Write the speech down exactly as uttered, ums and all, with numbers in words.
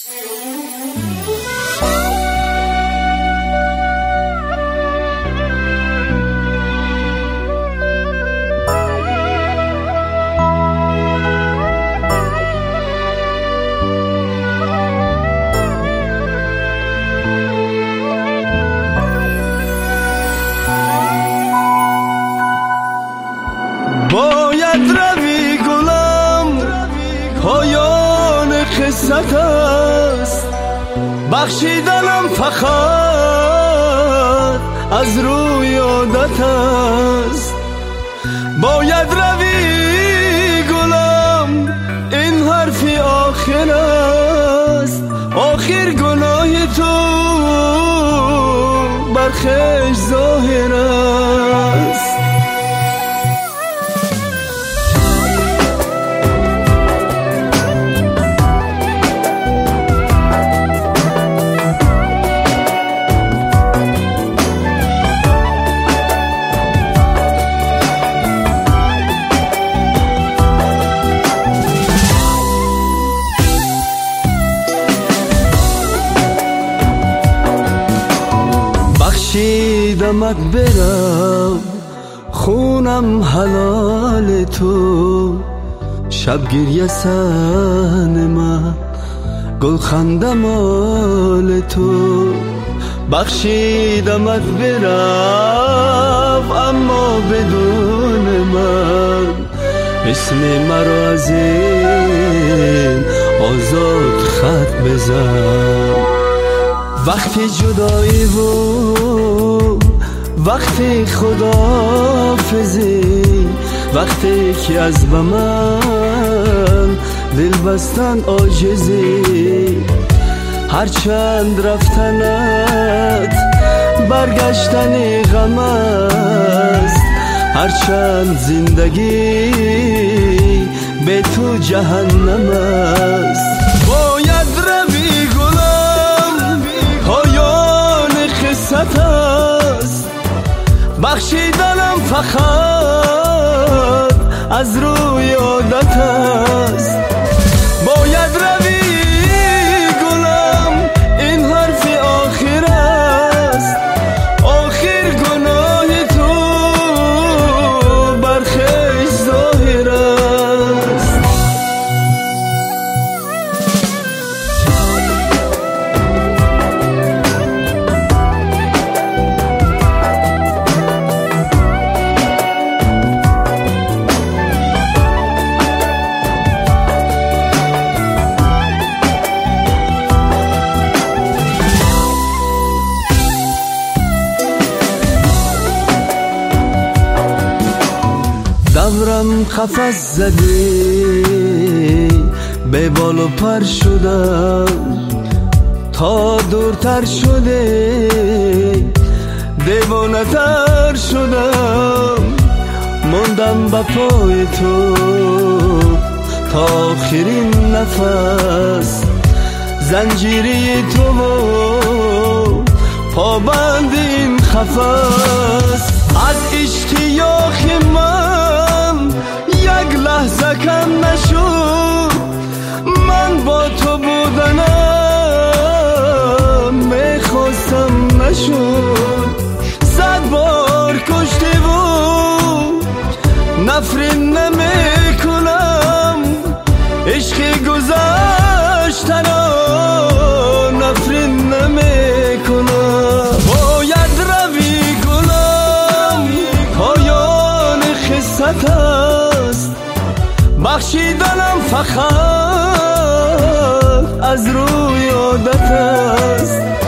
باید روی گلم پایان قصت است، بخشیدنم فقط از روی عادت است. باید روی گلم این حرفی آخر است، آخر گناه تو برخش ظاهر است. بخشیدمت برم خونم حلال تو، شب گریه سن من گل خنده مال تو. بخشیدمت برم اما بدون من اسم مرا از این آزاد خط بزن. وقتی جدایی و وقتی خداحافظی، وقتی که از به من دل بستن عاجزی، هرچند رفتنت برگشتن غم است، هرچند زندگی به تو جهنم است. باید روی گلم پایان قصت است، بخشیدنم فقط از روی عادت است. باید روی گلم این حرفی آخر است، آخر گناه تو برخش ظاهر است. دورم قفس زدی به بال و پر شدم، تا دورتر شده دیوانه تر شدم. موندم با پای تو تا آخرین نفس، زنجیری تو و پابند این قفس. از اشتیاق من یک لحظه کم نشد، من با تو بودنم میخواستم نشد. صد بار کشته بود نفرین نمی کنم، عشق گذشتن نفرین نمی کنم. باید روی گلم پایان قصت است، بخشیدنم فقط از روی عادت است.